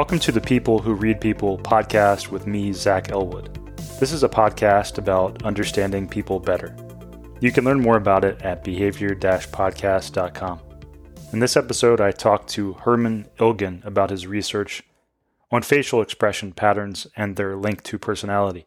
Welcome to the People Who Read People podcast with me, Zach Elwood. This is a podcast about understanding people better. You can learn more about it at behavior-podcast.com. In this episode, I talked to Herman Ilgen about his research on facial expression patterns and their link to personality.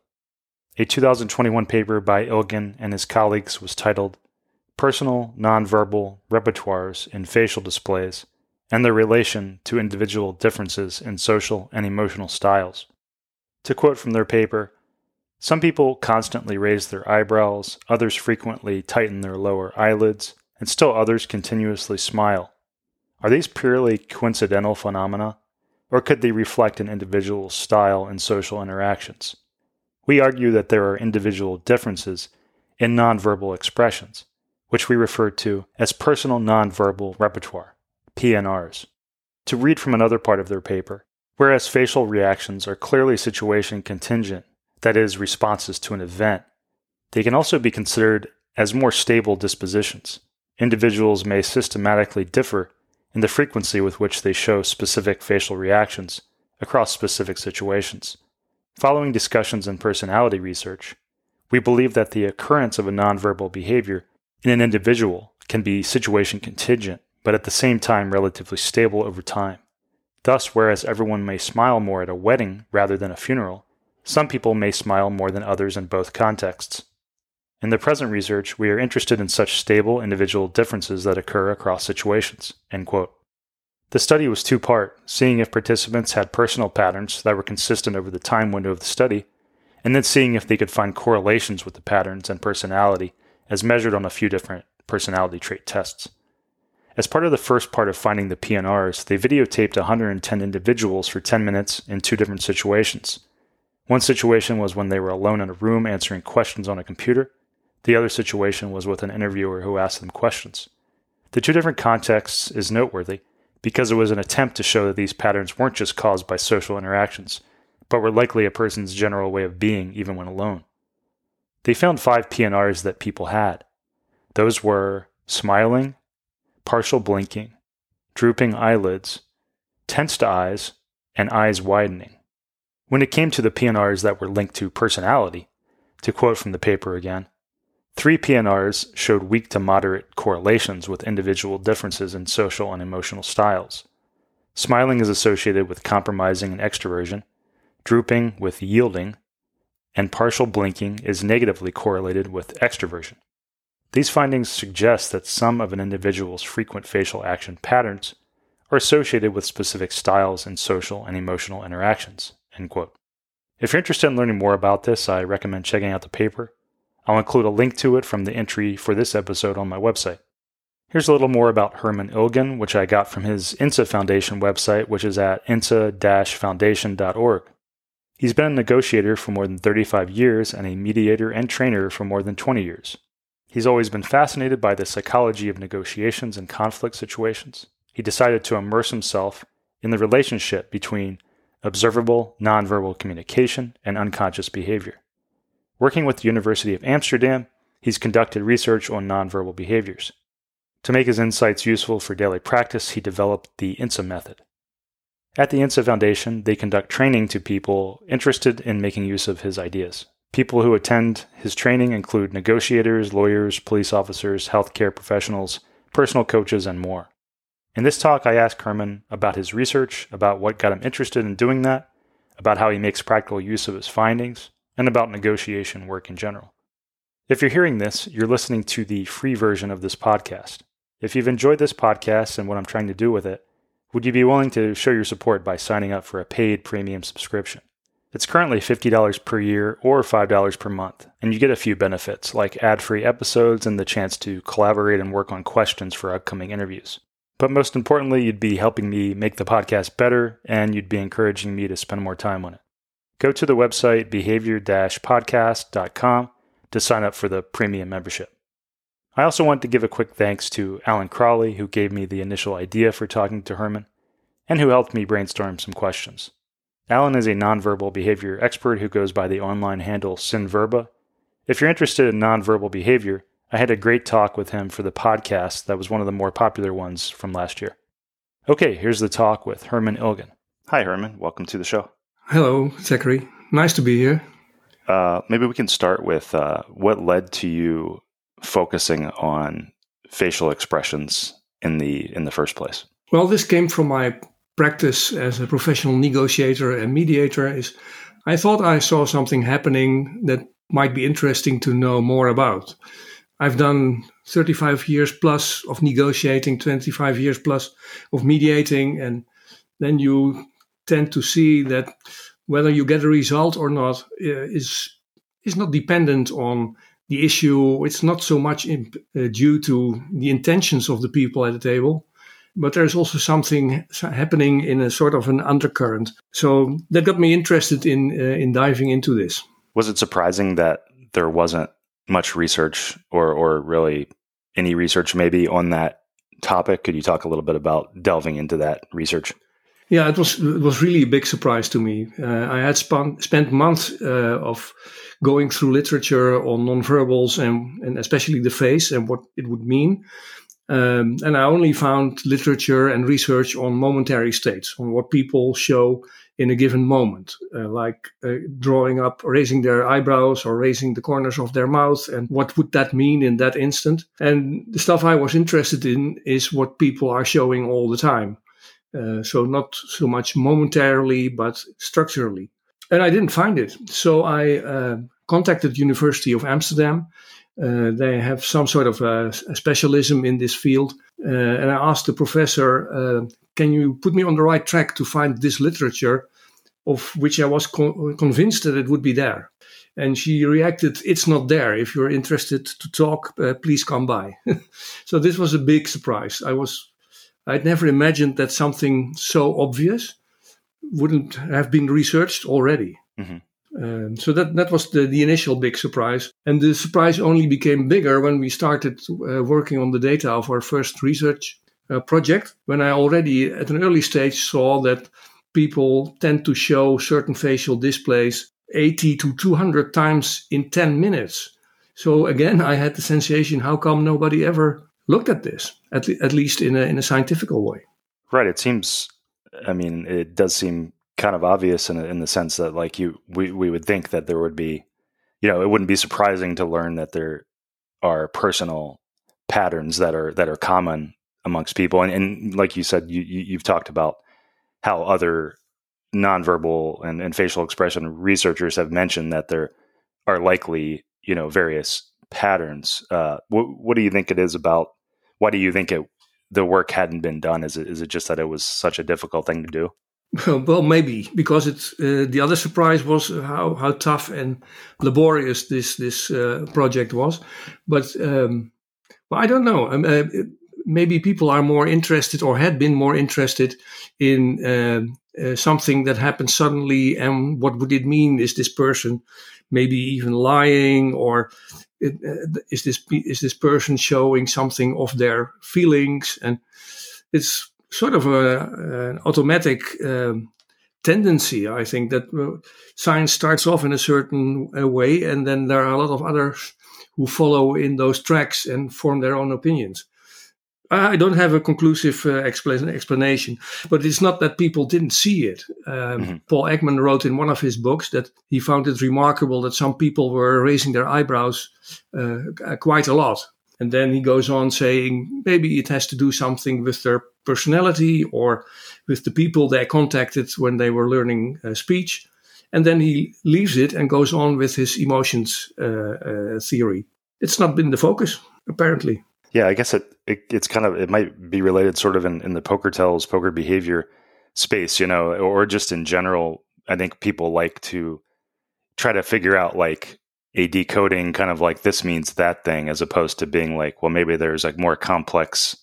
A 2021 paper by Ilgen and his colleagues was titled Personal Nonverbal Repertoires in Facial Displays and Their Relation to Individual Differences in Social and Emotional Styles. To quote from their paper, some people constantly raise their eyebrows, others frequently tighten their lower eyelids, and still others continuously smile. Are these purely coincidental phenomena, or could they reflect an individual's style in social interactions? We argue that there are individual differences in nonverbal expressions, which we refer to as personal nonverbal repertoire, PNRs. To read from another part of their paper, whereas facial reactions are clearly situation contingent, that is, responses to an event, they can also be considered as more stable dispositions. Individuals may systematically differ in the frequency with which they show specific facial reactions across specific situations. Following discussions in personality research, we believe that the occurrence of a nonverbal behavior in an individual can be situation contingent, but at the same time relatively stable over time. Thus, whereas everyone may smile more at a wedding rather than a funeral, some people may smile more than others in both contexts. In the present research, we are interested in such stable individual differences that occur across situations." End quote. The study was two-part, seeing if participants had personal patterns that were consistent over the time window of the study, and then seeing if they could find correlations with the patterns and personality as measured on a few different personality trait tests. As part of the first part of finding the PNRs, they videotaped 110 individuals for 10 minutes in two different situations. One situation was when they were alone in a room answering questions on a computer. The other situation was with an interviewer who asked them questions. The two different contexts is noteworthy because it was an attempt to show that these patterns weren't just caused by social interactions, but were likely a person's general way of being even when alone. They found 5 PNRs that people had. Those were smiling, partial blinking, drooping eyelids, tensed eyes, and eyes widening. When it came to the PNRs that were linked to personality, to quote from the paper again, 3 PNRs showed weak to moderate correlations with individual differences in social and emotional styles. Smiling is associated with compromising and extroversion, drooping with yielding, and partial blinking is negatively correlated with extroversion. These findings suggest that some of an individual's frequent facial action patterns are associated with specific styles in social and emotional interactions. End quote. If you're interested in learning more about this, I recommend checking out the paper. I'll include a link to it from the entry for this episode on my website. Here's a little more about Herman Ilgen, which I got from his INSA Foundation website, which is at insa-foundation.org. He's been a negotiator for more than 35 years and a mediator and trainer for more than 20 years. He's always been fascinated by the psychology of negotiations and conflict situations. He decided to immerse himself in the relationship between observable nonverbal communication and unconscious behavior. Working with the University of Amsterdam, he's conducted research on nonverbal behaviors. To make his insights useful for daily practice, he developed the INSA method. At the INSA Foundation, they conduct training to people interested in making use of his ideas. People who attend his training include negotiators, lawyers, police officers, healthcare professionals, personal coaches, and more. In this talk, I asked Herman about his research, about what got him interested in doing that, about how he makes practical use of his findings, and about negotiation work in general. If you're hearing this, you're listening to the free version of this podcast. If you've enjoyed this podcast and what I'm trying to do with it, would you be willing to show your support by signing up for a paid premium subscription? It's currently $50 per year or $5 per month, and you get a few benefits like ad-free episodes and the chance to collaborate and work on questions for upcoming interviews. But most importantly, you'd be helping me make the podcast better, and you'd be encouraging me to spend more time on it. Go to the website behavior-podcast.com to sign up for the premium membership. I also want to give a quick thanks to Alan Crawley, who gave me the initial idea for talking to Herman, and who helped me brainstorm some questions. Alan is a nonverbal behavior expert who goes by the online handle Synverba. If you're interested in nonverbal behavior, I had a great talk with him for the podcast that was one of the more popular ones from last year. Okay, here's the talk with Herman Ilgen. Hi, Herman. Welcome to the show. Hello, Zachary. Nice to be here. Maybe we can start with what led to you focusing on facial expressions in the first place. Well, this came from my practice as a professional negotiator and mediator. I thought I saw something happening that might be interesting to know more about. I've done 35 years plus of negotiating, 25 years plus of mediating, and then you tend to see that whether you get a result or not is not dependent on the issue. It's not so much due to the intentions of the people at the table, but there's also something happening in a sort of an undercurrent. So that got me interested in diving into this. Was it surprising that there wasn't much research or really any research maybe on that topic? Could you talk a little bit about delving into that research? Yeah, it was really a big surprise to me. I had spent months of going through literature on nonverbals and especially the face and what it would mean. And I only found literature and research on momentary states, on what people show in a given moment, like drawing up, raising their eyebrows or raising the corners of their mouth, and what would that mean in that instant. And the stuff I was interested in is what people are showing all the time. So not so much momentarily, but structurally. And I didn't find it. So I contacted University of Amsterdam. They have some sort of a specialism in this field. And I asked the professor, can you put me on the right track to find this literature of which I was convinced that it would be there? And she reacted, it's not there. If you're interested to talk, please come by. So this was a big surprise. I'd never imagined that something so obvious wouldn't have been researched already. Mm-hmm. So that was the initial big surprise. And the surprise only became bigger when we started working on the data of our first research project, when I already at an early stage saw that people tend to show certain facial displays 80 to 200 times in 10 minutes. So again, I had the sensation, how come nobody ever looked at this, at least in a scientific way? Right. It does seem kind of obvious in the sense that we would think that there would be, it wouldn't be surprising to learn that there are personal patterns that are common amongst people. And like you said, you've talked about how other nonverbal and facial expression researchers have mentioned that there are likely, various patterns. What do you think it is about? Why do you think the work hadn't been done? Is it just that it was such a difficult thing to do? Well, maybe because it's the other surprise was how tough and laborious this project was. But I don't know. Maybe people are more interested or had been more interested in something that happened suddenly, and what would it mean? Is this person maybe even lying, or is this person showing something of their feelings? And it's sort of an automatic tendency, I think, that science starts off in a certain way, and then there are a lot of others who follow in those tracks and form their own opinions. I don't have a conclusive explanation, but it's not that people didn't see it. Mm-hmm. Paul Ekman wrote in one of his books that he found it remarkable that some people were raising their eyebrows quite a lot. And then he goes on saying maybe it has to do something with their personality or with the people they contacted when they were learning speech. And then he leaves it and goes on with his emotions theory. It's not been the focus, apparently. Yeah, I guess it's kind of, it might be related sort of in the poker tells, poker behavior space, or just in general. I think people like to try to figure out like a decoding kind of like this means that thing, as opposed to being like, well, maybe there's like more complex,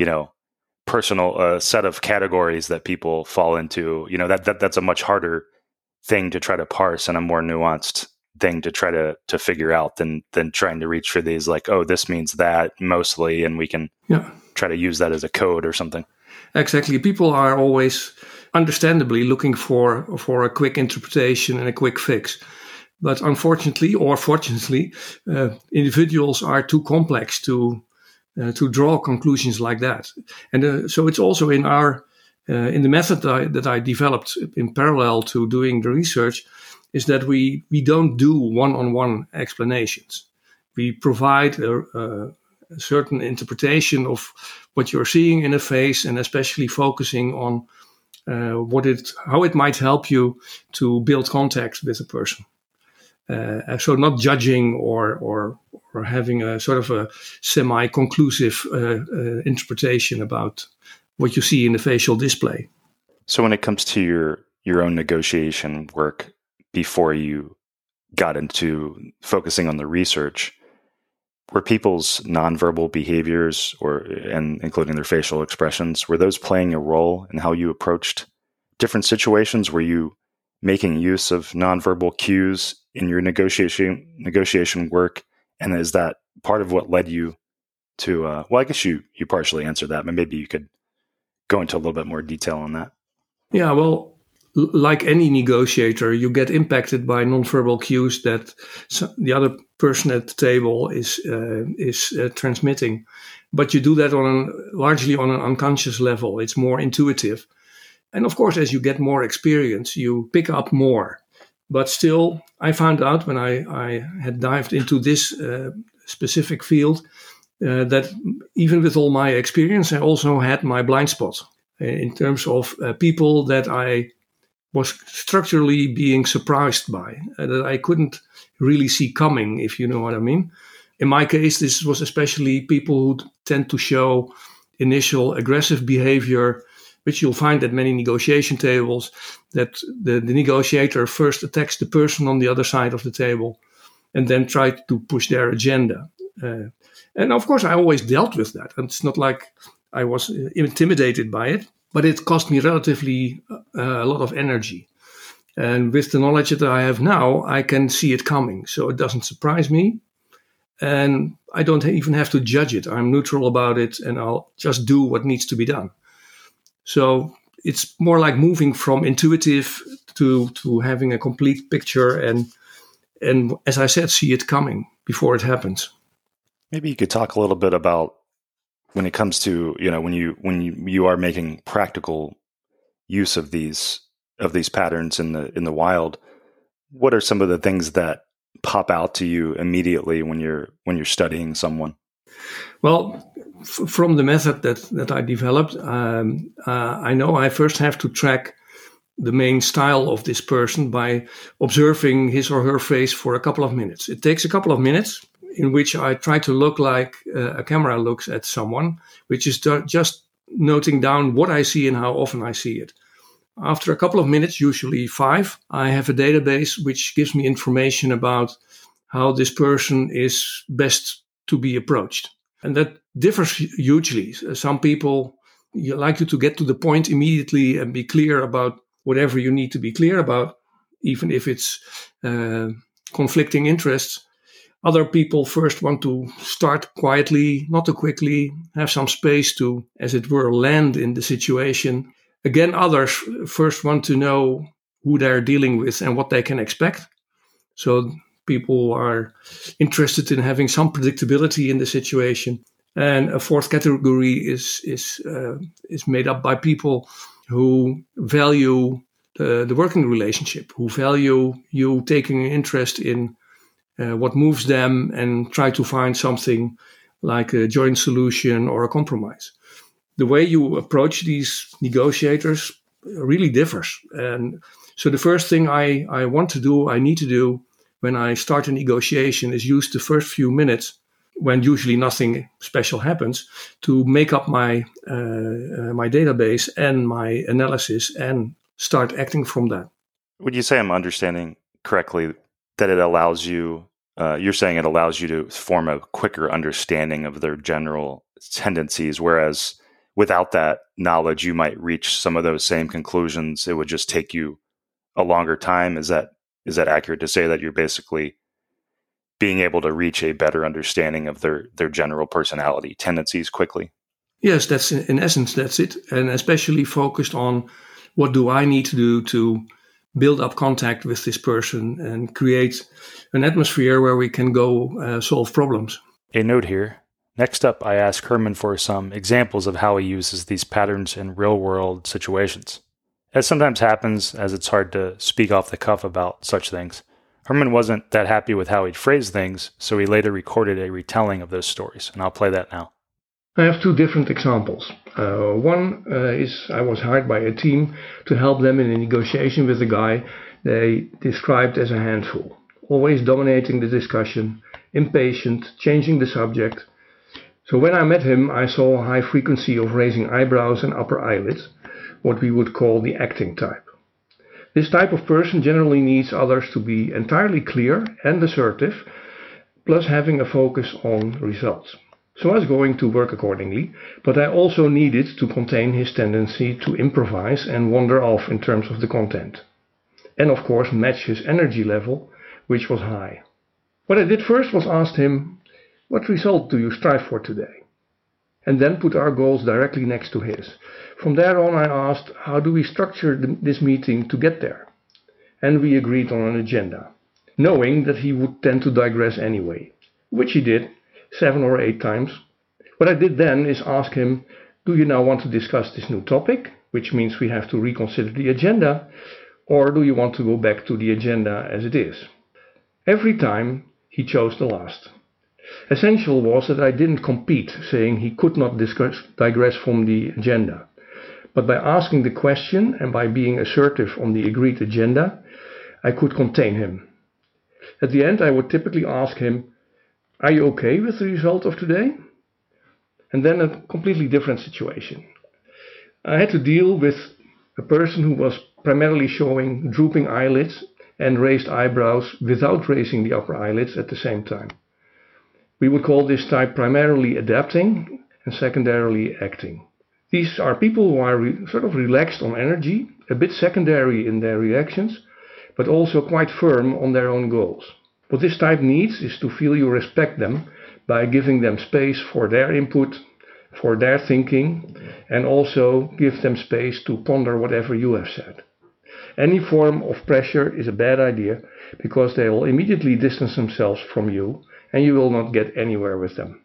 personal set of categories that people fall into. That's a much harder thing to try to parse and a more nuanced thing to try to figure out than trying to reach for these like, oh, this means that mostly, and we can try to use that as a code or something. Exactly. People are always understandably looking for a quick interpretation and a quick fix. But unfortunately or fortunately, individuals are too complex to draw conclusions like that. And so it's also in our In the method that I developed in parallel to doing the research is that we don't do one-on-one explanations. We provide a certain interpretation of what you're seeing in a face, and especially focusing on how it might help you to build contact with a person. So not judging or having a sort of a semi-conclusive interpretation about what you see in the facial display. So when it comes to your own negotiation work before you got into focusing on the research, were people's nonverbal behaviors and including their facial expressions, were those playing a role in how you approached different situations? Were you making use of nonverbal cues in your negotiation work? And is that part of what led you to, well, I guess you partially answered that, but maybe you could go into a little bit more detail on that. Yeah, well, like any negotiator, you get impacted by nonverbal cues that the other person at the table is transmitting. But you do that largely on an unconscious level. It's more intuitive. And of course, as you get more experience, you pick up more. But still, I found out when I had dived into this specific field that even with all my experience, I also had my blind spot in terms of people that I was structurally being surprised by, that I couldn't really see coming, if you know what I mean. In my case, this was especially people who tend to show initial aggressive behavior, which you'll find at many negotiation tables, that the negotiator first attacks the person on the other side of the table and then try to push their agenda. And of course, I always dealt with that. And it's not like I was intimidated by it, but it cost me relatively a lot of energy. And with the knowledge that I have now, I can see it coming. So it doesn't surprise me. And I don't even have to judge it. I'm neutral about it, and I'll just do what needs to be done. So it's more like moving from intuitive to having a complete picture and as I said, see it coming before it happens. Maybe you could talk a little bit about when it comes to, when you are making practical use of these patterns in the wild, what are some of the things that pop out to you immediately when you're studying someone? Well, from the method that I developed, I know I first have to track the main style of this person by observing his or her face for a couple of minutes. It takes a couple of minutes in which I try to look like a camera looks at someone, which is just noting down what I see and how often I see it. After a couple of minutes, usually 5, I have a database which gives me information about how this person is best to be approached. And that differs hugely. Some people like you to get to the point immediately and be clear about whatever you need to be clear about, even if it's conflicting interests. Other people first want to start quietly, not too quickly, have some space to, as it were, land in the situation. Again, others first want to know who they're dealing with and what they can expect. So people are interested in having some predictability in the situation. And a fourth category is made up by people who value the working relationship, who value you taking an interest in what moves them and try to find something like a joint solution or a compromise. The way you approach these negotiators really differs. And so the first thing I need to do when I start a negotiation is use the first few minutes, when usually nothing special happens, to make up my database and my analysis and start acting from that. Would you say I'm understanding correctly that it allows you, you're saying it allows you to form a quicker understanding of their general tendencies, whereas without that knowledge, you might reach some of those same conclusions. It would just take you a longer time. Is that accurate to say that you're basically being able to reach a better understanding of their general personality tendencies quickly? Yes, that's in essence, that's it. And especially focused on what do I need to do to build up contact with this person and create an atmosphere where we can go solve problems. A note here, Next up, I asked Herman for some examples of how he uses these patterns in real-world situations. As sometimes happens, as it's hard to speak off the cuff about such things, Herman wasn't that happy with how he'd phrased things, so he later recorded a retelling of those stories, and I'll play that now. I have two different examples. One is I was hired by a team to help them in a negotiation with a guy they described as a handful, always dominating the discussion, impatient, changing the subject. So when I met him, I saw a high frequency of raising eyebrows and upper eyelids, what we would call the acting type. This type of person generally needs others to be entirely clear and assertive, plus having a focus on results. So I was going to work accordingly, but I also needed to contain his tendency to improvise and wander off in terms of the content. And of course match his energy level, which was high. What I did first was ask him, what result do you strive for today? And then put our goals directly next to his. From there on I asked, how do we structure this meeting to get there? And we agreed on an agenda, knowing that he would tend to digress anyway, which he did 7 or 8 times. What I did then is ask him, do you now want to discuss this new topic, which means we have to reconsider the agenda, or do you want to go back to the agenda as it is? Every time he chose the last. Essential was that I didn't compete, saying he could not digress from the agenda. But by asking the question and by being assertive on the agreed agenda, I could contain him. At the end, I would typically ask him, are you okay with the result of today? And then a completely different situation. I had to deal with a person who was primarily showing drooping eyelids and raised eyebrows without raising the upper eyelids at the same time. We would call this type primarily adapting and secondarily acting. These are people who are sort of relaxed on energy, a bit secondary in their reactions, but also quite firm on their own goals. What this type needs is to feel you respect them by giving them space for their input, for their thinking, and also give them space to ponder whatever you have said. Any form of pressure is a bad idea because they will immediately distance themselves from you and you will not get anywhere with them.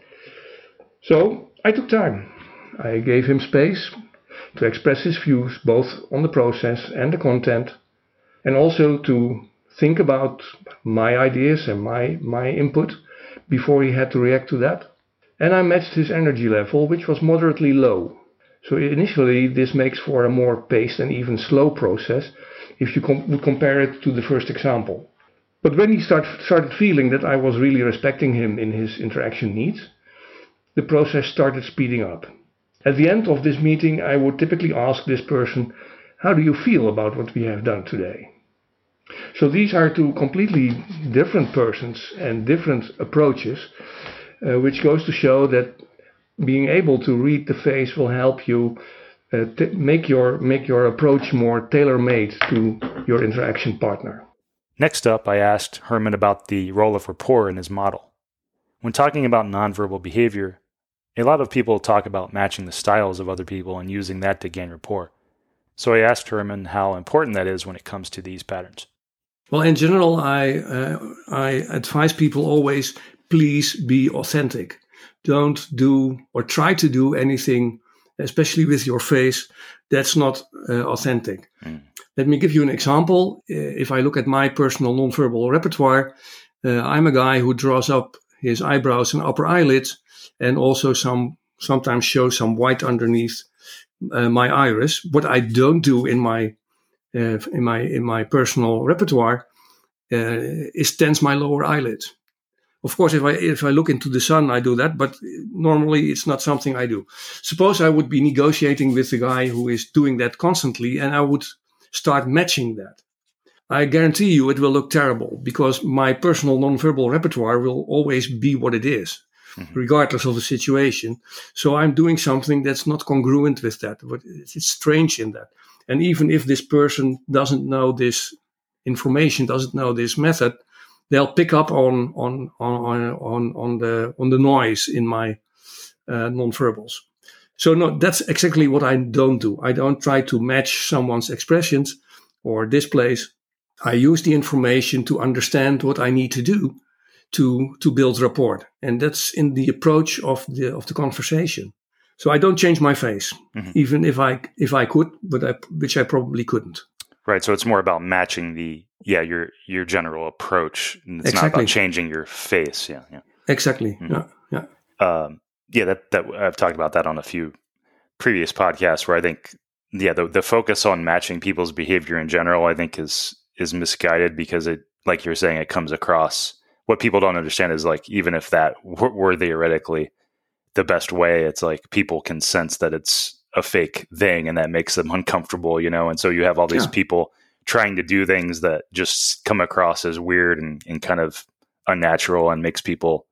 So I took time. I gave him space to express his views both on the process and the content, and also to think about my ideas and my input before he had to react to that. And I matched his energy level, which was moderately low. So initially this makes for a more paced and even slow process if you would compare it to the first example. But when he started feeling that I was really respecting him in his interaction needs, the process started speeding up. At the end of this meeting, I would typically ask this person, how do you feel about what we have done today? So these are two completely different persons and different approaches, which goes to show that being able to read the face will help you make your approach more tailor-made to your interaction partner. Next up, I asked Herman about the role of rapport in his model. When talking about nonverbal behavior, a lot of people talk about matching the styles of other people and using that to gain rapport. So I asked Herman how important that is when it comes to these patterns. Well, in general, I advise people always, please be authentic. Don't do or try to do anything, especially with your face, that's not authentic. Let me give you an example. If I look at my personal nonverbal repertoire, I'm a guy who draws up his eyebrows and upper eyelids, and also sometimes shows some white underneath my iris. What I don't do in my personal repertoire is tense my lower eyelids. Of course, if I look into the sun, I do that, but normally it's not something I do. Suppose I would be negotiating with a guy who is doing that constantly, and I would start matching that. I guarantee you it will look terrible because my personal nonverbal repertoire will always be what it is, regardless of the situation. So I'm doing something that's not congruent with that, but it's strange in that. And even if this person doesn't know this information, doesn't know this method, they'll pick up on the noise in my nonverbals. So no, that's exactly what I don't do. I don't try to match someone's expressions or displays. I use the information to understand what I need to do to build rapport. And that's in the approach of the conversation. So I don't change my face, even if I could, but which I probably couldn't. Right. So it's more about matching your general approach. And it's not about changing your face. Yeah. Exactly. That I've talked about that on a few previous podcasts where I think, the focus on matching people's behavior in general, I think is misguided because it, like you're saying, it comes across, what people don't understand is like, even if that were theoretically the best way, it's like people can sense that it's a fake thing and that makes them uncomfortable, and so you have all these people trying to do things that just come across as weird and kind of unnatural and makes people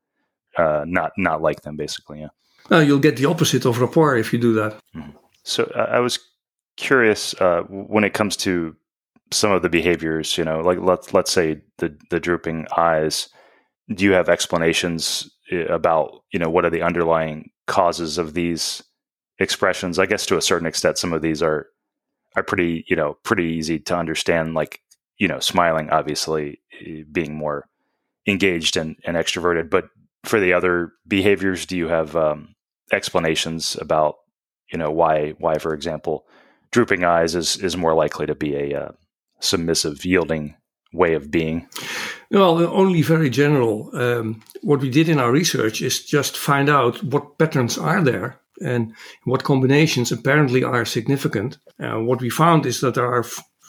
not like them, basically. You'll get the opposite of rapport if you do that. So I was curious when it comes to some of the behaviors, like let's say the drooping eyes. Do you have explanations about what are the underlying causes of these expressions? I guess to a certain extent, some of these are pretty easy to understand, like smiling, obviously being more engaged and extroverted. But for the other behaviors, do you have explanations about why, for example, drooping eyes is more likely to be a submissive, yielding way of being? Well, only very general. What we did in our research is just find out what patterns are there and what combinations apparently are significant. What we found is that there are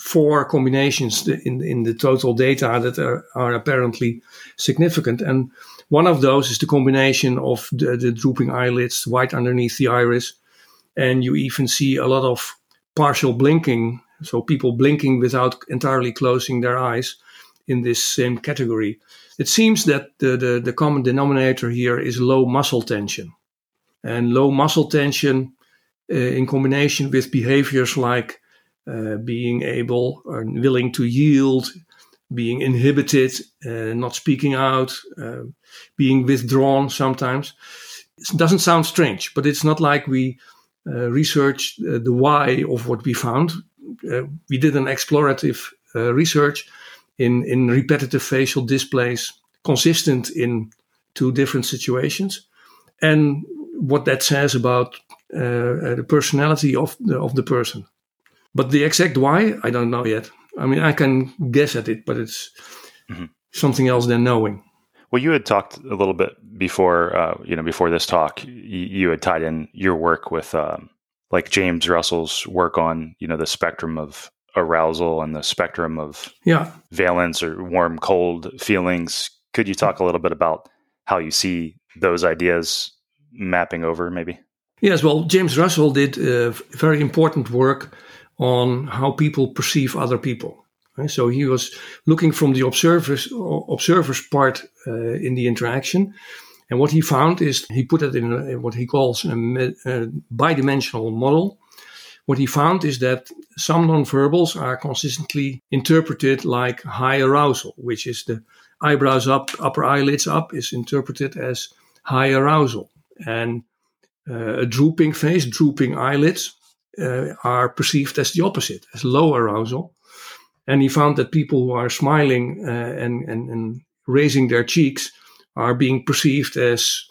4 combinations in the total data that are apparently significant. And one of those is the combination of the drooping eyelids, white underneath the iris. And you even see a lot of partial blinking, so people blinking without entirely closing their eyes in this same category. It seems that the common denominator here is low muscle tension. And low muscle tension in combination with behaviors like being able or willing to yield, being inhibited, not speaking out, being withdrawn sometimes. It doesn't sound strange, but it's not like we researched the why of what we found. We did an explorative research in repetitive facial displays consistent in 2 different situations, and what that says about the personality of the person. But the exact why, I don't know yet. I mean, I can guess at it, but it's something else than knowing. Well, you had talked a little bit before, before this talk, you had tied in your work with like James Russell's work on, the spectrum of arousal and the spectrum of valence or warm, cold feelings. Could you talk a little bit about how you see those ideas mapping over, maybe? Yes, well, James Russell did very important work on how people perceive other people. So he was looking from the observer's part in the interaction. And what he found is he put it in what he calls a bidimensional model. What he found is that some nonverbals are consistently interpreted like high arousal, which is the eyebrows up, upper eyelids up is interpreted as high arousal. And a drooping face, drooping eyelids are perceived as the opposite, as low arousal. And he found that people who are smiling and raising their cheeks are being perceived as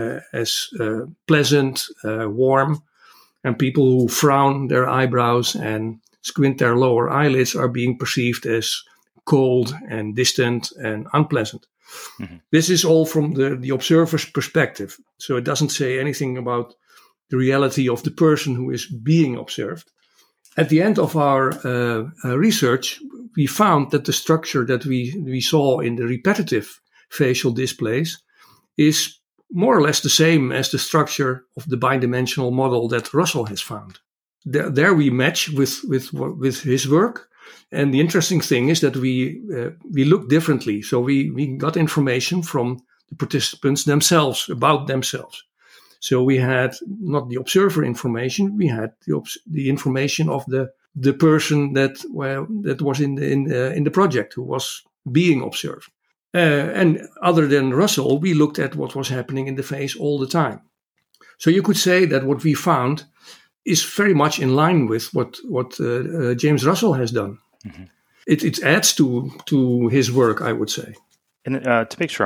pleasant, warm, and people who frown their eyebrows and squint their lower eyelids are being perceived as cold and distant and unpleasant. Mm-hmm. This is all from the observer's perspective. So it doesn't say anything about the reality of the person who is being observed. At the end of our research, we found that the structure that we saw in the repetitive facial displays is more or less the same as the structure of the bidimensional model that Russell has found. There we match with his work. And the interesting thing is that we look differently. So we got information from the participants themselves, about themselves. So we had not the observer information, we had the information of the person that was in the project who was being observed. And other than Russell, we looked at what was happening in the face all the time. So you could say that what we found is very much in line with what James Russell has done. Mm-hmm. It adds to his work, I would say. And to make sure I'm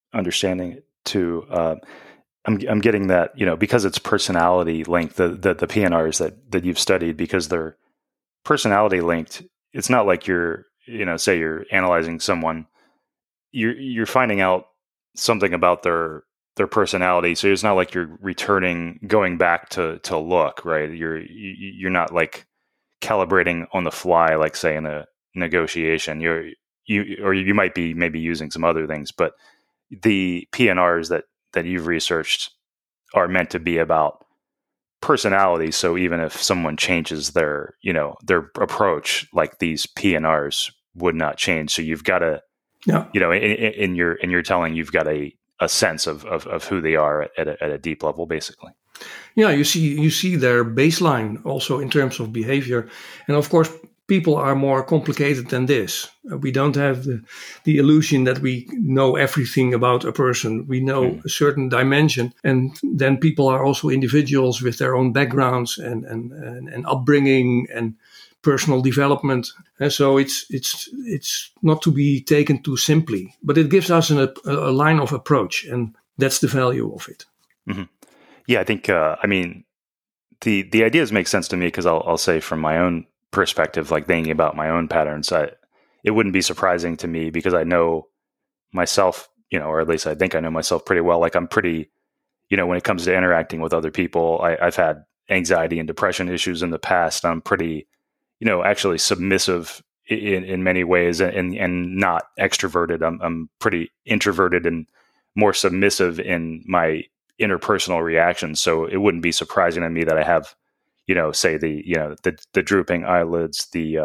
understanding it too. I'm getting that, because it's personality linked, the PNRs that you've studied, because they're personality linked. It's not like you're, say you're analyzing someone, you're finding out something about their personality. So it's not like you're going back to look, right? You're not like calibrating on the fly, like say in a negotiation. You might be maybe using some other things, but the PNRs that you've researched are meant to be about personality. So even if someone changes their approach, like these PNRs would not change. So you've got to, in your telling, you've got a sense of who they are at a deep level, basically. Yeah, you see their baseline also in terms of behavior, and of course, people are more complicated than this. We don't have the illusion that we know everything about a person. We know a certain dimension, and then people are also individuals with their own backgrounds and upbringing and personal development. And so it's not to be taken too simply, but it gives us a line of approach, and that's the value of it. Mm-hmm. Yeah, I think, the ideas make sense to me because I'll say from my own perspective, like thinking about my own patterns, it wouldn't be surprising to me because I know myself, or at least I think I know myself pretty well. Like I'm pretty, when it comes to interacting with other people, I've had anxiety and depression issues in the past. I'm pretty, actually submissive in many ways and not extroverted. I'm pretty introverted and more submissive in my interpersonal reactions. So it wouldn't be surprising to me that I have, say the drooping eyelids, the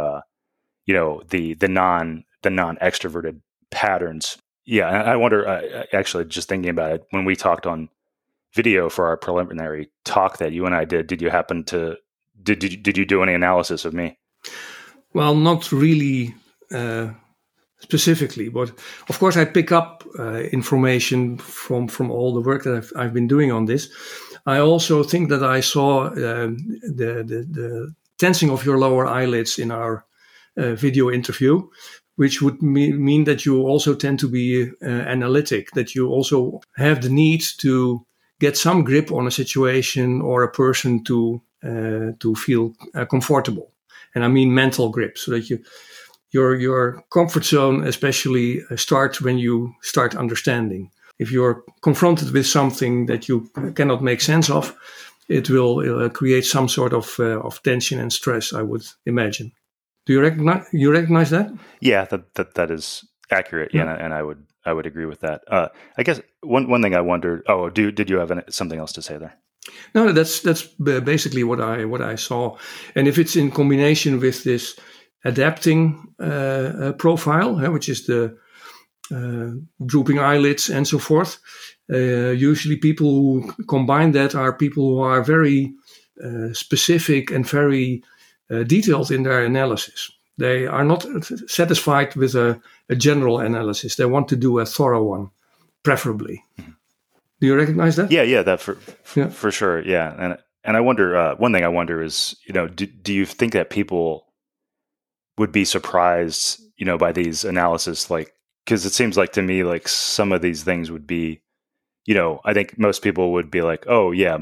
non extroverted patterns. Yeah. I wonder, actually just thinking about it, when we talked on video for our preliminary talk that you and I did you happen to, did you do any analysis of me? Well, not really, specifically, but of course I pick up information from all the work that I've been doing on this. I also think that I saw the tensing of your lower eyelids in our video interview, which would mean that you also tend to be analytic, that you also have the need to get some grip on a situation or a person to feel comfortable. And I mean mental grip, so that your comfort zone especially starts when you start understanding. If you're confronted with something that you cannot make sense of, it will create some sort of tension and stress, I would imagine. Do you recognize that? Yeah, that is accurate. Yeah, and I would agree with that. I guess one thing I wondered. Oh, did you have something else to say there? No, that's basically what I saw, and if it's in combination with this adapting profile, which is the drooping eyelids and so forth. Usually people who combine that are people who are very specific and very detailed in their analysis. They are not satisfied with a general analysis. They want to do a thorough one, preferably. Mm-hmm. Do you recognize that? Yeah, that for sure. Yeah, and I wonder. One thing I wonder is, do you think that people would be surprised, by these analysis, like, because it seems like to me, like some of these things would be, I think most people would be like, oh yeah,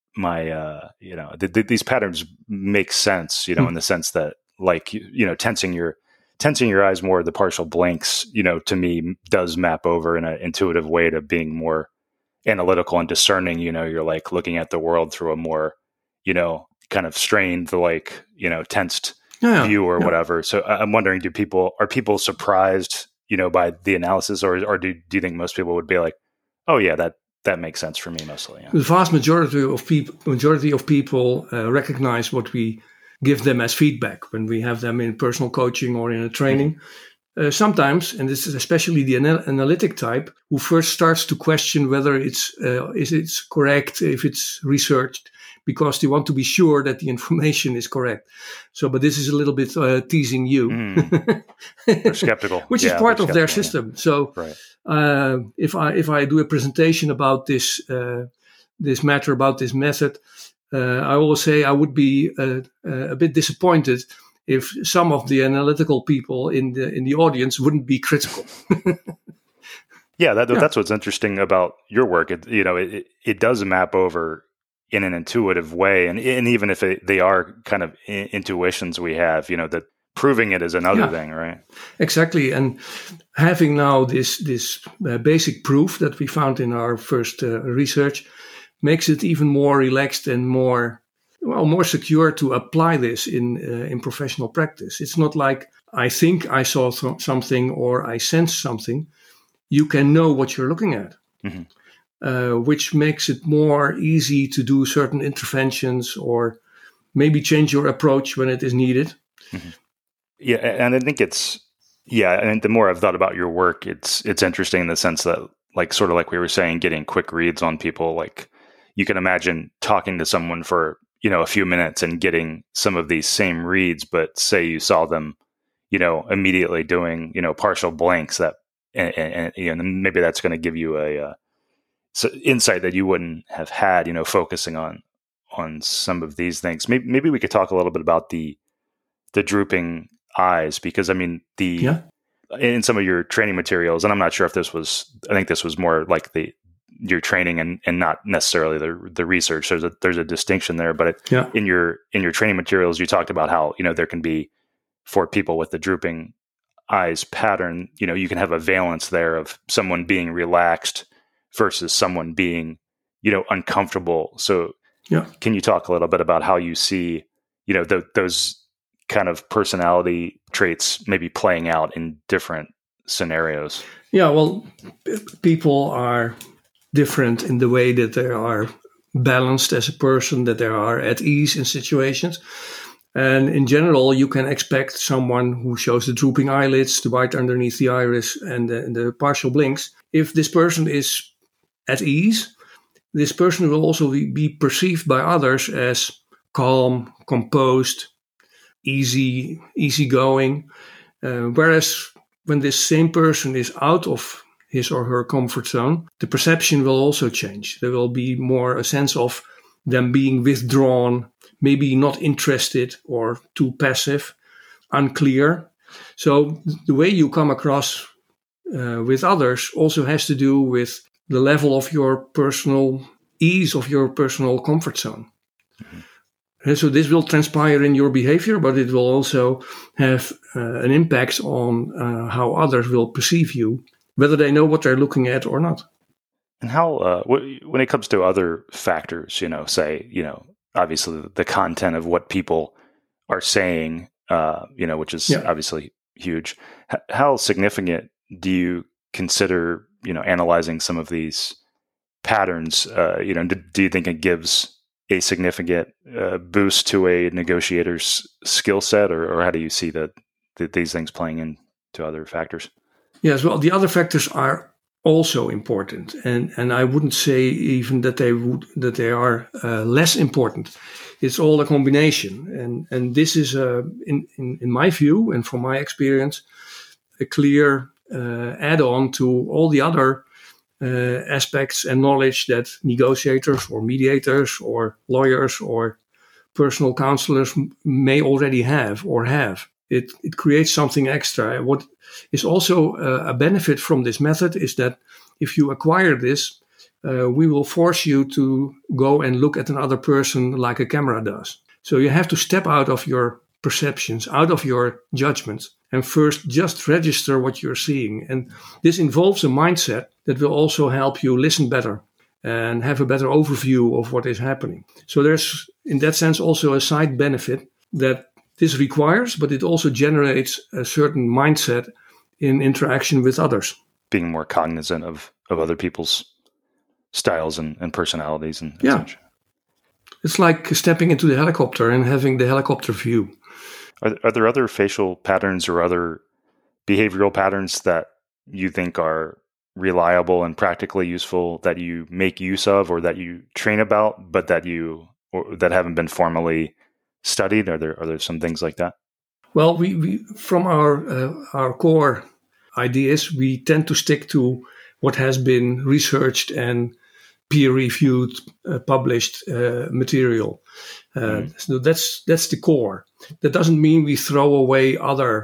these patterns make sense, in the sense that, like, tensing your eyes more, the partial blanks, to me does map over in an intuitive way to being more analytical and discerning. You're like looking at the world through a more, kind of strained, like, tensed view or whatever. So I'm wondering, are people surprised, by the analysis, or do you think most people would be like, oh yeah, that makes sense for me mostly? Yeah. The vast majority of people recognize what we give them as feedback when we have them in personal coaching or in a training. Mm-hmm. Sometimes, and this is especially the analytic type, who first starts to question whether it's correct, if it's researched, because they want to be sure that the information is correct. So, but this is a little bit teasing you. They're skeptical. Which is part of their system. Yeah. So right. If I do a presentation about this matter, about this method, I always say I would be a bit disappointed if some of the analytical people in the audience wouldn't be critical. Yeah, that's what's interesting about your work. It does map over in an intuitive way, and even if they are kind of intuitions we have, that proving it is another thing, right? Exactly, and having now this basic proof that we found in our first research makes it even more relaxed and more secure to apply this in professional practice. It's not like I think I saw something or I sense something. You can know what you're looking at, which makes it more easy to do certain interventions or maybe change your approach when it is needed. Mm-hmm. Yeah, and I think and the more I've thought about your work, it's interesting in the sense that, like, sort of like we were saying, getting quick reads on people. Like, you can imagine talking to someone for, a few minutes and getting some of these same reads, but say you saw them, immediately doing, partial blanks that, and maybe that's going to give you a insight that you wouldn't have had, focusing on some of these things. Maybe we could talk a little bit about the drooping eyes, because I mean in some of your training materials, and I'm not sure if I think this was more like your training and not necessarily the research. There's a distinction there, but in your training materials, you talked about how, there can be, for people with the drooping eyes pattern, you can have a valence there of someone being relaxed versus someone being, uncomfortable. So can you talk a little bit about how you see, those kind of personality traits maybe playing out in different scenarios? Yeah, well, people are different in the way that they are balanced as a person, that they are at ease in situations. And in general, you can expect someone who shows the drooping eyelids, the white underneath the iris, and the partial blinks. If this person is at ease, this person will also be perceived by others as calm, composed, easygoing. Whereas when this same person is out of his or her comfort zone, the perception will also change. There will be more a sense of them being withdrawn, maybe not interested or too passive, unclear. So the way you come across with others also has to do with the level of your personal ease, of your personal comfort zone. Mm-hmm. And so this will transpire in your behavior, but it will also have an impact on how others will perceive you, whether they know what they're looking at or not. And how, when it comes to other factors, obviously the content of what people are saying, which is obviously huge. How significant do you consider, analyzing some of these patterns? Do you think it gives a significant boost to a negotiator's skill set, or how do you see these things playing into other factors? Yes, well, the other factors are also important, and I wouldn't say even that they are less important. It's all a combination, and this is in my view and from my experience a clear add-on to all the other aspects and knowledge that negotiators or mediators or lawyers or personal counselors may already have or have. It creates something extra. What is also a benefit from this method is that if you acquire this, we will force you to go and look at another person like a camera does. So you have to step out of your perceptions, out of your judgments, and first just register what you're seeing. And this involves a mindset that will also help you listen better and have a better overview of what is happening. So there's, in that sense, also a side benefit that this requires, but it also generates a certain mindset in interaction with others. Being more cognizant of other people's styles and personalities and such. It's like stepping into the helicopter and having the helicopter view. Are there other facial patterns or other behavioral patterns that you think are reliable and practically useful that you make use of or that you train about, but that haven't been formally studied? Are there some things like that? Well, we from our core ideas, we tend to stick to what has been researched and peer-reviewed, published material. So that's the core. That doesn't mean we throw away other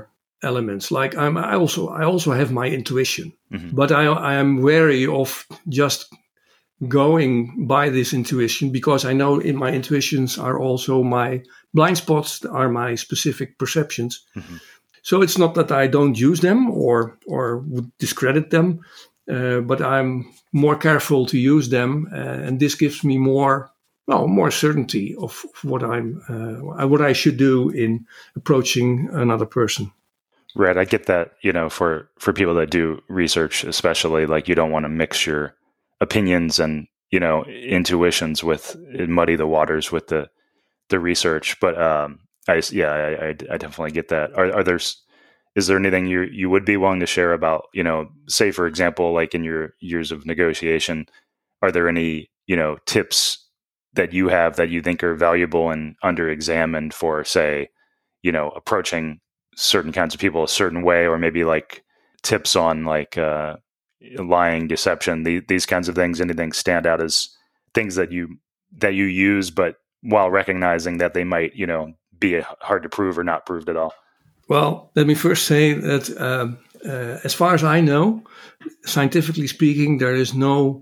elements. Like I also have my intuition, but I am wary of just going by this intuition, because I know in my intuitions are also my blind spots, are my specific perceptions. So it's not that I don't use them or would discredit them, but I'm more careful to use them, and this gives me more certainty of what I should do in approaching another person. Right, I get that. For people that do research, especially, like, you don't want to mix your opinions and intuitions with muddy the waters with the research. But I definitely get that. Is there anything you would be willing to share about, say, for example, like in your years of negotiation, are there any, tips that you have that you think are valuable and under-examined for, say, approaching certain kinds of people a certain way, or maybe like tips on like lying, deception, these kinds of things? Anything stand out as things that you use, but while recognizing that they might, be hard to prove or not proved at all? Well, let me first say that as far as I know, scientifically speaking, there is no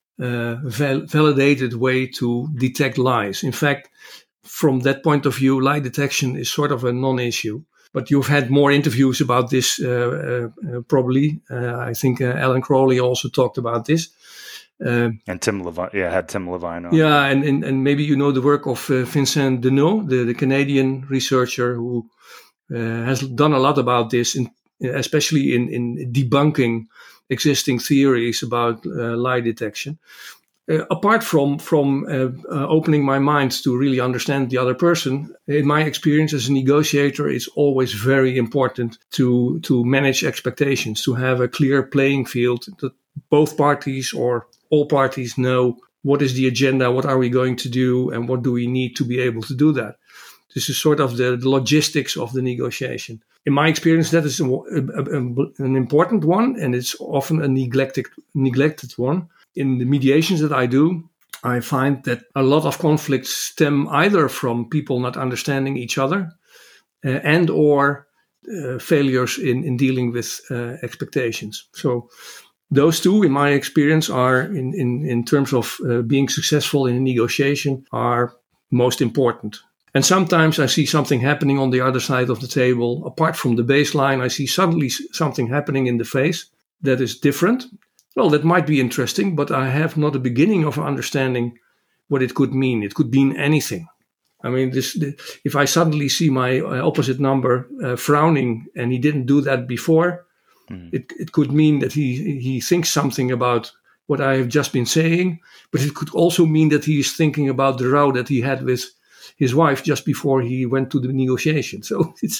validated way to detect lies. In fact, from that point of view, lie detection is sort of a non-issue. But you've had more interviews about this, probably. I think Alan Crowley also talked about this. And Tim Levine, had Tim Levine on. Yeah, and maybe you know the work of Vincent Deneau, the Canadian researcher who has done a lot about this, especially in debunking existing theories about lie detection. Apart from opening my mind to really understand the other person, in my experience as a negotiator, it's always very important to manage expectations, to have a clear playing field, that both parties or all parties know what is the agenda, what are we going to do, and what do we need to be able to do that. This is sort of the logistics of the negotiation. In my experience, that is an important one, and it's often a neglected one. In the mediations that I do, I find that a lot of conflicts stem either from people not understanding each other and or failures in dealing with expectations. So those two, in my experience, are in terms of being successful in a negotiation, are most important. And sometimes I see something happening on the other side of the table. Apart from the baseline, I see suddenly something happening in the face that is different. Well, that might be interesting, but I have not a beginning of understanding what it could mean. It could mean anything. I mean, if I suddenly see my opposite number frowning and he didn't do that before, it could mean that he thinks something about what I have just been saying, but it could also mean that he is thinking about the row that he had with his wife just before he went to the negotiation. So it's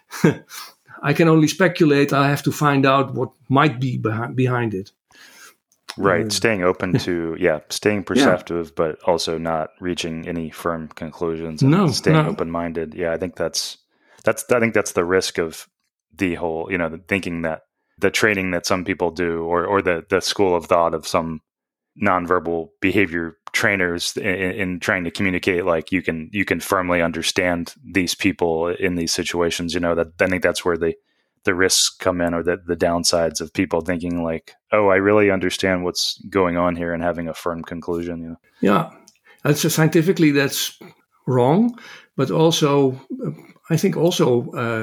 I can only speculate. I have to find out what might be behind it. Right. Staying open to, staying perceptive, but also not reaching any firm conclusions and staying open-minded. Yeah. I think that's the risk of the whole, thinking that the training that some people do or the school of thought of some nonverbal behavior trainers in trying to communicate, like you can firmly understand these people in these situations, that I think that's where the risks come in, or the downsides of people thinking like, oh, I really understand what's going on here, and having a firm conclusion. Yeah, scientifically that's wrong, but also I think also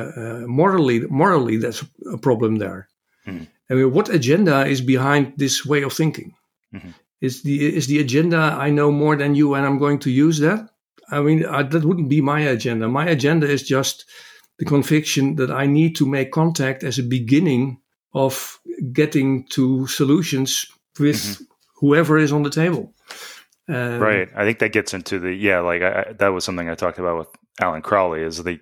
morally that's a problem there. I mean, what agenda is behind this way of thinking? Is the agenda I know more than you and I'm going to use that? I mean, that wouldn't be my agenda. My agenda is just the conviction that I need to make contact as a beginning of getting to solutions with whoever is on the table. Right. I think that gets into that was something I talked about with Alan Crowley, is a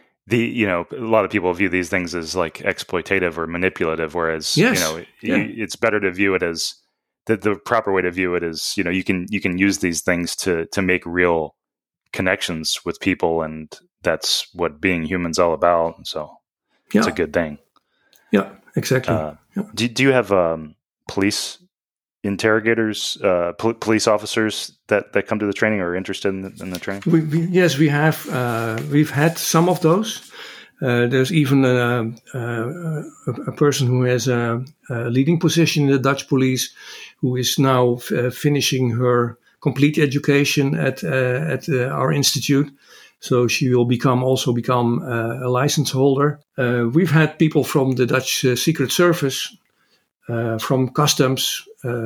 lot of people view these things as like exploitative or manipulative, whereas, it's better to view it as the proper way to view it is, you can use these things to make real connections with people, and that's what being human's all about. So it's a good thing. Yeah, exactly. Do you have police interrogators, police officers that come to the training or are interested in the training? Yes, we have. We've had some of those. There's even a person who has a leading position in the Dutch police, who is now finishing her complete education at our institute. So she will become a license holder. We've had people from the Dutch Secret Service, from customs,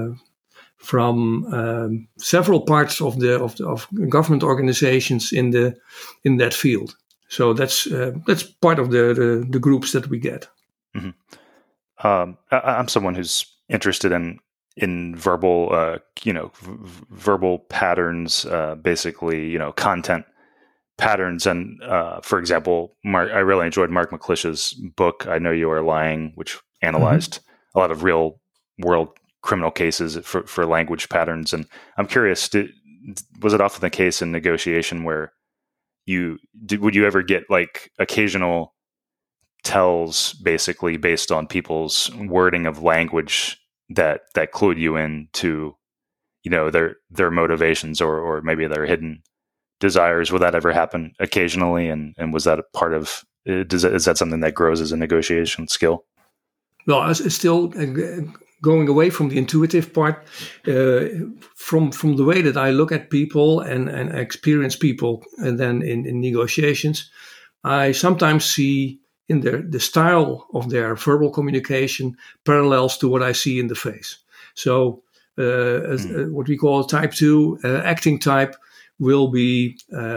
from several parts of government organizations in that field. So that's part of the groups that we get. Mm-hmm. I'm someone who's interested in verbal, verbal patterns, basically, content patterns. And for example, I really enjoyed Mark McClish's book, I Know You Are Lying, which analyzed a lot of real world criminal cases for language patterns. And I'm curious, was it often the case in negotiation where would you ever get like occasional tells basically based on people's wording of language that clued you into, their motivations or maybe their hidden desires? Would that ever happen occasionally? And was that a part of, is that something that grows as a negotiation skill? Well, it's still going away from the intuitive part, from the way that I look at people and experience people, and then in negotiations, I sometimes see in the style of their verbal communication parallels to what I see in the face. So what we call type 2, acting type, will be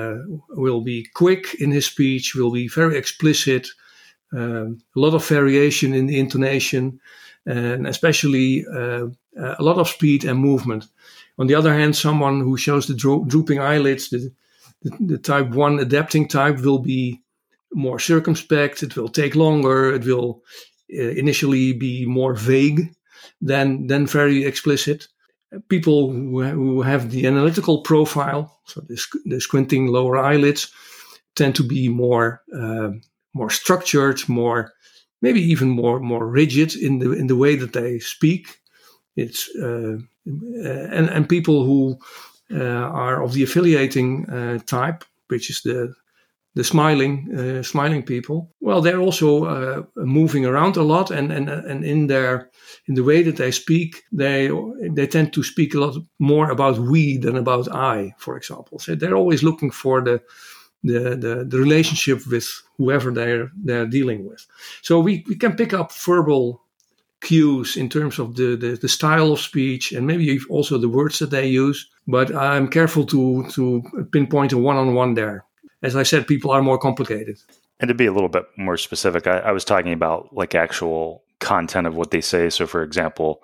quick in his speech, will be very explicit, a lot of variation in the intonation, and especially a lot of speed and movement. On the other hand, someone who shows the drooping eyelids, the type 1 adapting type, will be more circumspect. It will take longer. It will initially be more vague than very explicit. People who have the analytical profile, so the squinting lower eyelids, tend to be more structured, maybe even more rigid in the way that they speak. It's and people who are of the affiliating type, which is the smiling people. Well, they're also moving around a lot, and in the way that they speak, they tend to speak a lot more about we than about I, for example. So they're always looking for the relationship with whoever they're dealing with. So we can pick up verbal cues in terms of the style of speech and maybe also the words that they use. But I'm careful to pinpoint a one-on-one there. As I said, people are more complicated. And to be a little bit more specific, I was talking about like actual content of what they say. So for example,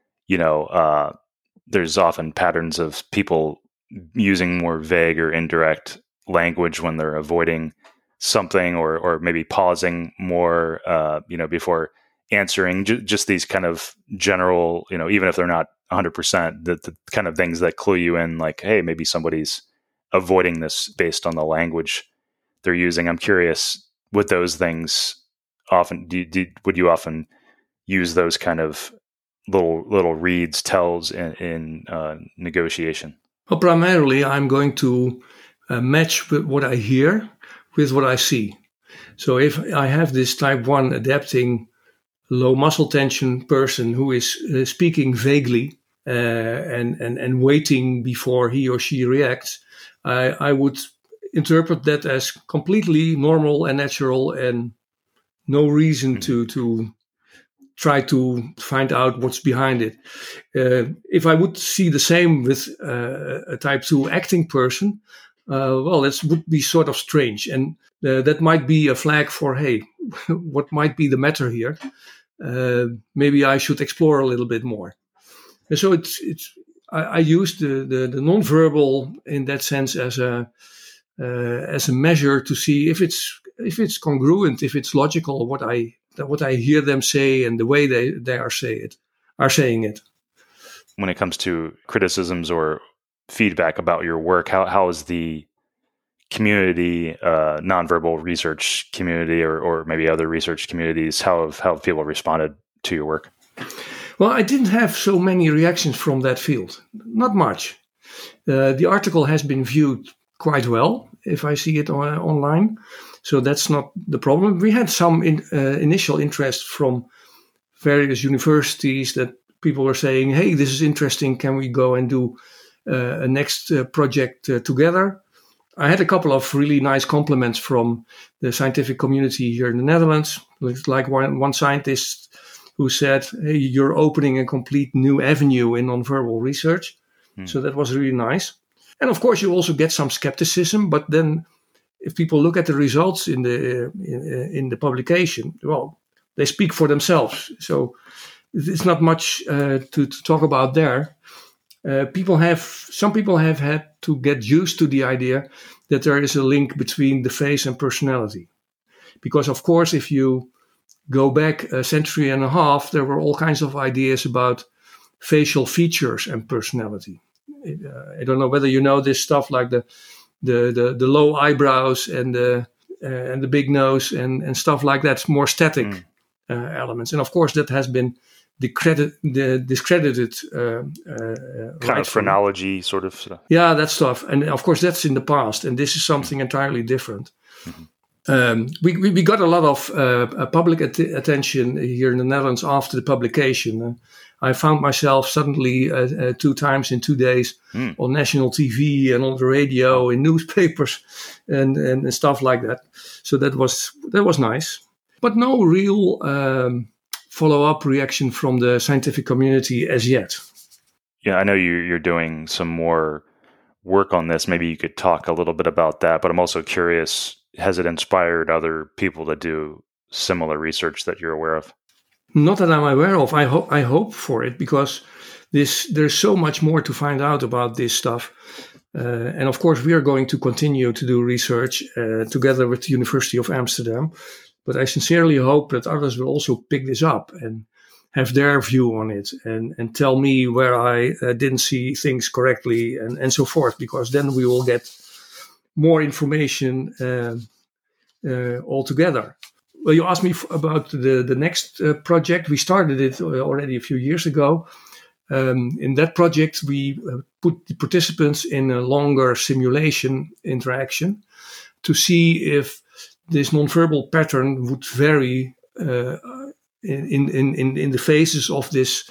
there's often patterns of people using more vague or indirect language when they're avoiding something or maybe pausing more, before answering, just these kind of general, even if they're not 100%, the kind of things that clue you in, like, hey, maybe somebody's avoiding this based on the language they're using. I'm curious, with those things, often would you often use those kind of little reads, tells in negotiation? Well, primarily, I'm going to match what I hear with what I see. So if I have this type 1 adapting low muscle tension person who is speaking vaguely and waiting before he or she reacts, I would interpret that as completely normal and natural, and no reason to try to find out what's behind it. If I would see the same with a type 2 acting person, that would be sort of strange. And that might be a flag for, hey, what might be the matter here? Maybe I should explore a little bit more. And so I use the nonverbal in that sense as a measure to see if it's congruent, if it's logical, what I hear them say and the way they are saying it. When it comes to criticisms or feedback about your work, how is the community, nonverbal research community, or maybe other research communities, how have people responded to your work? Well, I didn't have so many reactions from that field. Not much. The article has been viewed quite well, if I see it online. So that's not the problem. We had some initial interest from various universities that people were saying, hey, this is interesting. Can we go and do a next project together? I had a couple of really nice compliments from the scientific community here in the Netherlands. Like one scientist who said, hey, you're opening a complete new avenue in nonverbal research. So that was really nice. And of course, you also get some skepticism. But then if people look at the results in the publication, well, they speak for themselves. So it's not much to talk about there. Some people have had to get used to the idea that there is a link between the face and personality. Because, of course, if you go back a century and a half, there were all kinds of ideas about facial features and personality. I don't know whether you know this stuff, like the low eyebrows and the big nose and stuff like that, more static elements. And of course, that has been discredited. Kind of phrenology sort of stuff. Yeah, that stuff. And of course, that's in the past. And this is something entirely different. We got a lot of public attention here in the Netherlands after the publication. I found myself suddenly 2 times in 2 days on national TV and on the radio, in newspapers and stuff like that. So that was nice. But no real follow-up reaction from the scientific community as yet. Yeah, I know you're doing some more work on this. Maybe you could talk a little bit about that, but I'm also curious, has it inspired other people to do similar research that you're aware of? Not that I'm aware of. I hope for it, because there's so much more to find out about this stuff. And of course, we are going to continue to do research together with the University of Amsterdam. But I sincerely hope that others will also pick this up and have their view on it and tell me where I didn't see things correctly and so forth, because then we will get more information altogether. Well, you asked me about the next project. We started it already a few years ago. In that project, we put the participants in a longer simulation interaction to see if this nonverbal pattern would vary in the phases of this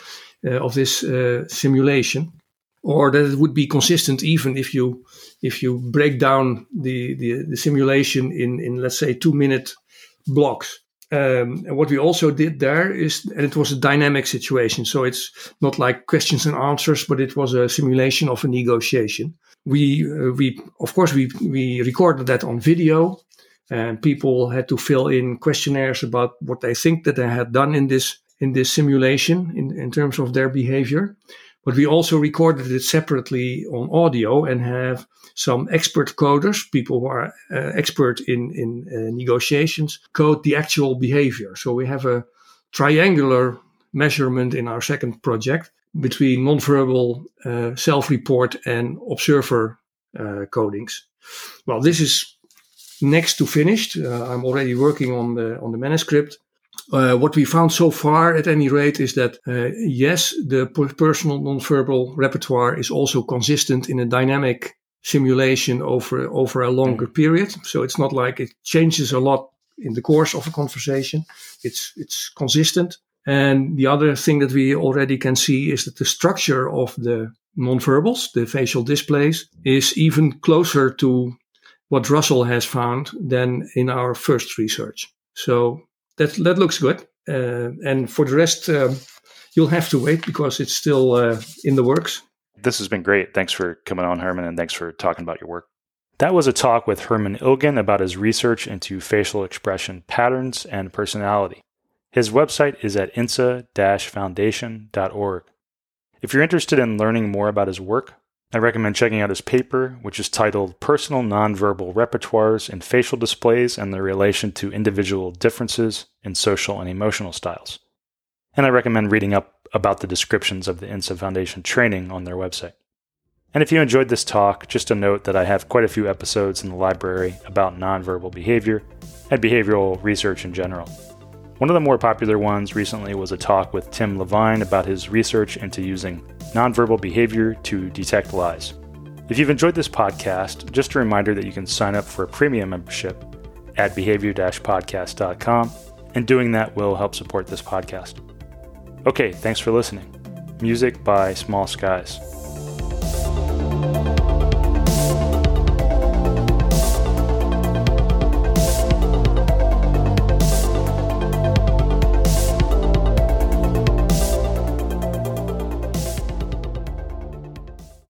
simulation, or that it would be consistent even if you break down the simulation in let's say 2-minute blocks. And what we also did there is, and it was a dynamic situation, so it's not like questions and answers, but it was a simulation of a negotiation. We recorded that on video, and people had to fill in questionnaires about what they think that they had done in this simulation in terms of their behavior. But we also recorded it separately on audio and have some expert coders, people who are expert in negotiations, code the actual behavior. So we have a triangular measurement in our second project between nonverbal self-report and observer codings. Well, this is next to finished. I'm already working on the manuscript. What we found so far, at any rate, is that yes, the personal nonverbal repertoire is also consistent in a dynamic simulation over a longer period. So it's not like it changes a lot in the course of a conversation. It's consistent. And the other thing that we already can see is that the structure of the nonverbals, the facial displays, is even closer to what Russell has found than in our first research. So that looks good. And for the rest, you'll have to wait because it's still in the works. This has been great. Thanks for coming on, Herman, and thanks for talking about your work. That was a talk with Herman Ilgen about his research into facial expression patterns and personality. His website is at insa-foundation.org. If you're interested in learning more about his work, I recommend checking out his paper, which is titled Personal Nonverbal Repertoires in Facial Displays and Their Relation to Individual Differences in Social and Emotional Styles. And I recommend reading up about the descriptions of the INSA Foundation training on their website. And if you enjoyed this talk, just a note that I have quite a few episodes in the library about nonverbal behavior and behavioral research in general. One of the more popular ones recently was a talk with Tim Levine about his research into using nonverbal behavior to detect lies. If you've enjoyed this podcast, just a reminder that you can sign up for a premium membership at behavior-podcast.com, and doing that will help support this podcast. Okay, thanks for listening. Music by Small Skies.